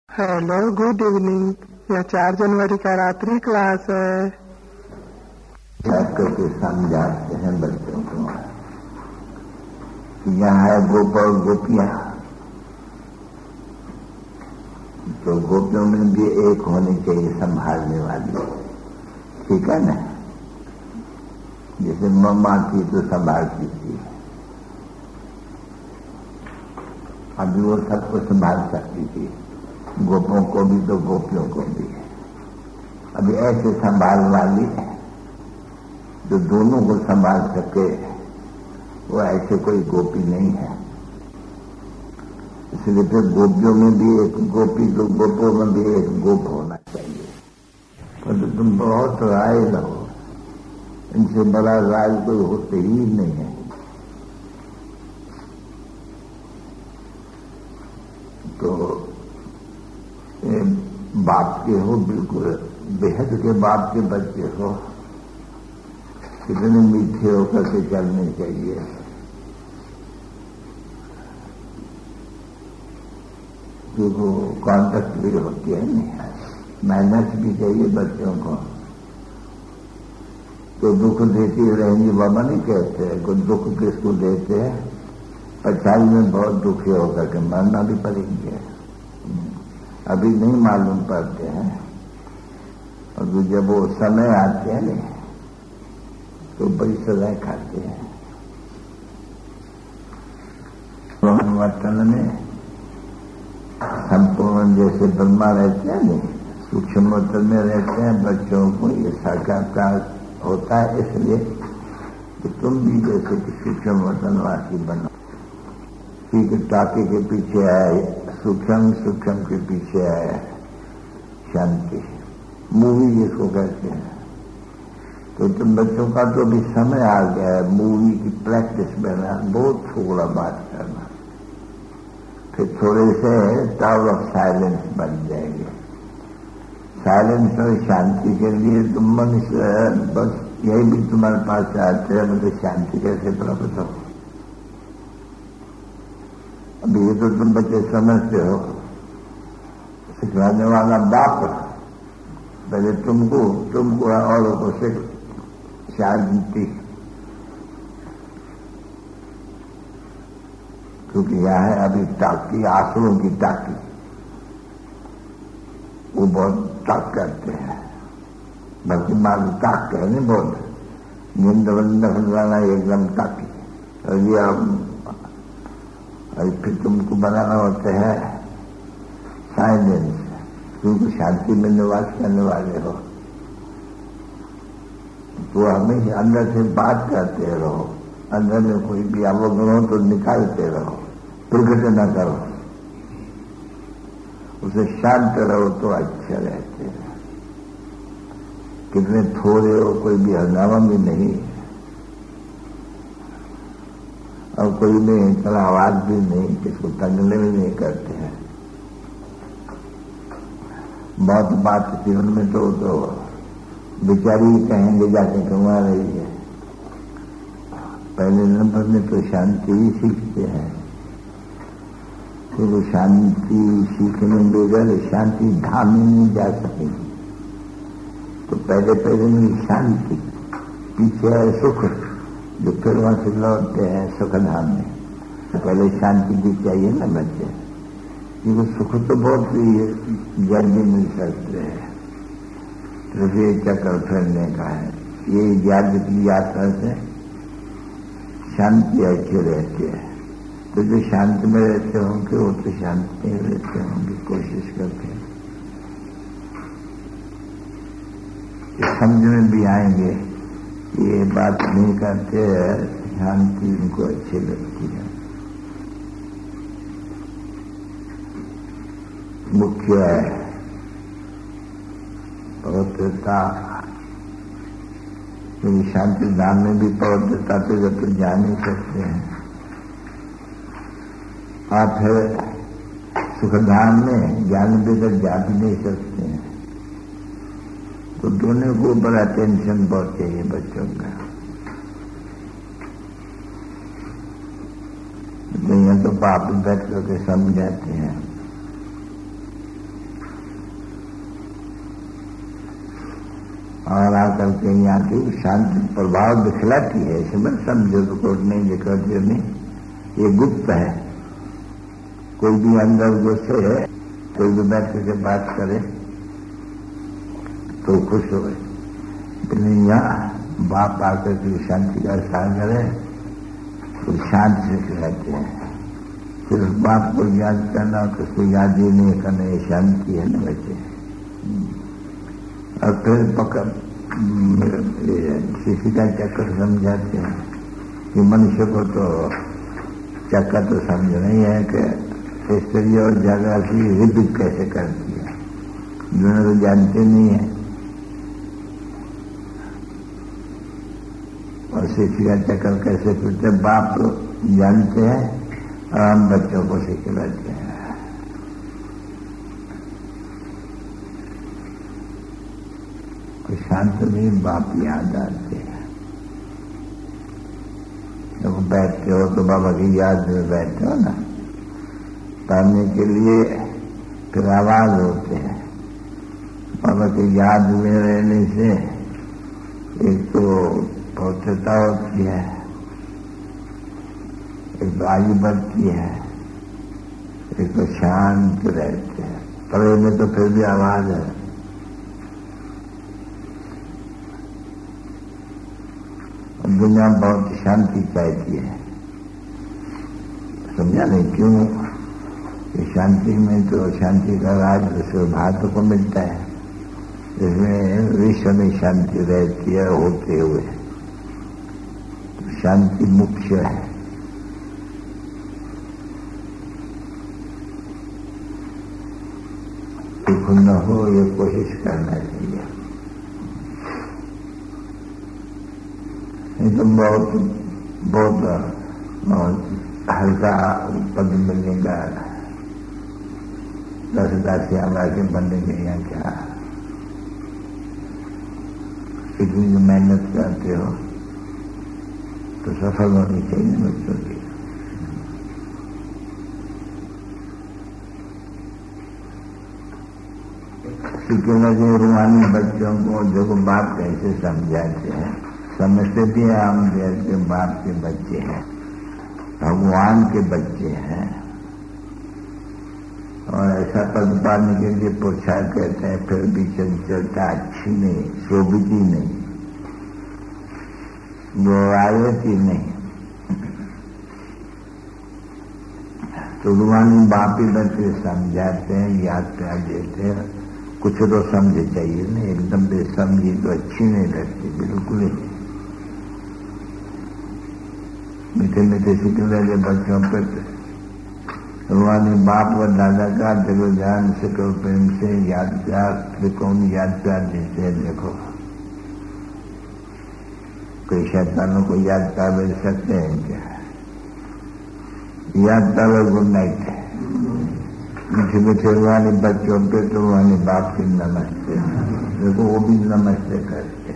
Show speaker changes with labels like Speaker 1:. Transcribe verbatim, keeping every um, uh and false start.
Speaker 1: Hello, good evening. यह चार जनवरी का रात्रि क्लास है।
Speaker 2: करके समझाते हैं बच्चों को। यहाँ है गोप और गोपियां, तो गोपियों में भी एक होनी चाहिए संभालने वाली, ठीक है ना। जैसे मम्मा थी तो संभालती थी, अभी वो सबको संभाल सकती थी, गोपों को भी तो गोपियों को भी। अभी ऐसे संभाल वाली जो दोनों को संभाल सके, वो ऐसे कोई गोपी नहीं है। इसलिए फिर गोपियों में भी एक गोपी, तो गोपों में भी एक गोप होना चाहिए। पर तो तुम बहुत राय रहो, इनसे बड़ा राय कोई होते ही नहीं है। तो बाप के हो, बिल्कुल बेहद के बाप के बच्चे हो, कितने मीठे होकर के चलने चाहिए। क्योंकि कॉन्टेक्ट भी होती है, नहीं मैनर्स भी चाहिए बच्चों को। तो दुख देती रहेंगी बाबा नहीं कहते, कोई दुख किसको देते हैं, पचाई में बहुत दुखी होकर के मरना भी पड़ेंगे। अभी नहीं मालूम पड़ते हैं, और जब वो समय आते हैं नहीं तो बड़ी सजाएं खाते हैं। वतन में संपूर्ण जैसे ब्रह्मा रहते हैं नहीं, सूक्ष्म वतन में रहते हैं। बच्चों को ये साक्षात्कार होता है, इसलिए कि तुम भी जैसे कि सूक्ष्म वतनवासी बनो। ठीक टाके के पीछे आए सूक्ष्म, सूक्ष्म के पीछे आए शांति, मूवी जिसको कहते हैं। तो तुम बच्चों का तो भी समय आ गया है मूवी की प्रैक्टिस में, बहुत थोड़ा बात करना, फिर थोड़े से टावर ऑफ साइलेंस बन जाएंगे। साइलेंस और शांति के लिए तुम मनुष्य बस यही भी तुम्हारे पास आते हैं, मतलब शांति कैसे प्राप्त हो। अभी ये तो तुम बच्चे समझते हो, सिखाने वाला बाप पहले तुमको तुमको और को सिख शांति, क्योंकि यह है अभी टाकी, आंसुओं की टाकी, वो बहुत टाक करते हैं। बल्कि मालूम टाक कहने बहुत नींद बंद फंसाना एकदम टाकी, और ये अब फिर तुमको बनाना होता है साइलेंस, क्योंकि शांति में निवास करने वाले हो। तो हमें अंदर से बात करते रहो, अंदर में कोई भी अवगुण हो तो निकालते रहो, प्रकट न करो, उसे शांत रहो तो अच्छे रहते हैं। कितने थोड़े हो, कोई भी हंगामा भी नहीं, और कोई नहीं चला आवाज भी नहीं, किसको तंगने भी नहीं करते हैं। बहुत बात जीवन में तो तो बेचारी कहेंगे जाके कमा रही है। पहले नंबर में तो शांति ही सीखते हैं, फिर वो शांति सीखने बगैर शांति धाम में नहीं जा सकेगी। तो पहले पहले में शांति, पीछे है सुख, जो फिर वहां से लौटते हैं सुखधाम में। तो पहले शांति भी चाहिए ना बच्चे, क्योंकि सुख तो बहुत जल्दी मिल सकते हैं। तो ये चक्कर फिरने का है, ये याद की यात्रा से शांति अच्छी रहती है। तो जो शांत में रहते होंगे वो तो शांति में रहते होंगे, कोशिश करके समझ में भी आएंगे। ये बात नहीं करते हैं, शांति उनको अच्छी लगती है। मुख्य है पवित्रता, क्योंकि शांति धाम में भी पवित्रता तो जब तो जा नहीं सकते हैं, आप सुखधाम में ज्ञान भी तक जा भी नहीं सकते हैं। तो दोनों को बड़ा टेंशन बहुत चाहिए बच्चों का। तो यहाँ तो बाप बैठ करके समझाते हैं, करके यहाँ की शांति प्रभाव दिखलाती है। इसमें समझो तो कोट नहीं दिखाते नहीं, ये गुप्त है। कोई भी अंदर गुस्से है, कोई भी व्यक्ति से बात करे तो खुश हो गए, यहाँ बाप आकर के शांति का सागर है तो शांत से रहते हैं। फिर उस बाप को याद करना, उसको याद ही नहीं करना, ये शांति है ना बच्चे। और फिर पकड़ किसी का चक्कर समझाते हैं कि मनुष्य को तो चक्कर तो समझ नहीं है कि स्त्री और जगह की रिपिट कैसे करती है, दोनों तो जानते नहीं है। और शिक्षी का चक्कर कैसे फिरते बाप तो जानते हैं और हम बच्चों को सिखलाते हैं। शांत में बाप याद आते हैं। जब बैठते हो तो बाबा की याद में बैठते हो ना, पढ़ने के लिए फिर आवाज होते हैं। बाबा की याद में रहने से एक तो पवित्रता होती है, एक तो आयु बढ़ती है, एक तो शांत रहते हैं। पढ़े में तो फिर भी आवाज है। दुनिया बहुत शांति चाहती है, समझा नहीं क्यों? कि शांति में तो शांति का राज सौभाग्य को मिलता है, इसमें विश्व में शांति रहती है होते हुए। शांति मुख्य है। दुख न हो ये कोशिश करना चाहिए। ये तो बहुत बहुत हल्का पद मिलने का, दस दस श्यामला के बनने के यहाँ क्या, इतनी जो मेहनत करते हो तो सफल होनी चाहिए बच्चों की। सीखे लगे रूहानी बच्चों को देखो बाप कैसे समझाते हैं, समझते भी हैं हम जैसे बाप के बच्चे हैं, भगवान के बच्चे हैं। और ऐसा पद पाने के लिए पूछा कहते हैं, फिर भी चंचलता अच्छी नहीं, शोभिती नहीं, गौरायती नहीं। तो रूहानी बाप ही बच्चे समझाते हैं, याद प्यार देते हैं। कुछ तो समझे चाहिए ना, एकदम बेसमझी तो अच्छी नहीं लगती बिल्कुल ही। मीठे मीठे सीखने लगे बच्चों पर रूहानी बाप व दादा का दिलो ध्यान से करो, प्रेम से याद प्यार, त्रिकोण याद प्यार देते हैं। देखो कोई शैतानों को याद प्यार मिल सकते हैं क्या? याद प्यार गुड नाइट है। मीठे मीठे रूहानी बच्चों पे तो रूहानी बाप की नमस्ते, देखो वो भी नमस्ते करते।